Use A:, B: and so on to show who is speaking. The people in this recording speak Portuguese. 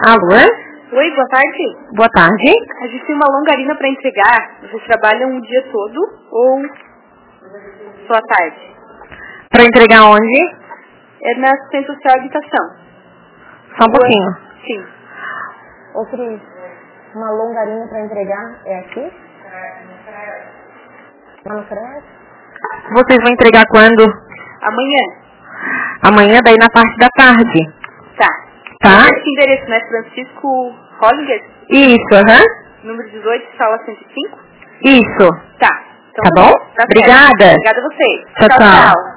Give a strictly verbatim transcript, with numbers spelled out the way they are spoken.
A: Alô?
B: Oi, boa tarde.
A: Boa tarde.
B: A gente tem uma longarina para entregar. Vocês trabalham o dia todo ou só à tarde?
A: Para entregar onde?
B: É na assistência social e habitação.
A: Só um pouquinho.
B: Sim.
A: Ô Cris, uma longarina para entregar é aqui? Lá no crédito? Vocês vão entregar quando?
B: Amanhã.
A: Amanhã, daí na parte da tarde.
B: Tá.
A: Tá?
B: Esse endereço, né? Francisco Hollinger?
A: Isso, aham. Uhum.
B: Número dezoito, sala cento e cinco?
A: Isso.
B: Tá. Então,
A: tá bom?
B: Tá
A: Obrigada.
B: Obrigada a vocês.
A: Tchau, tchau. tchau.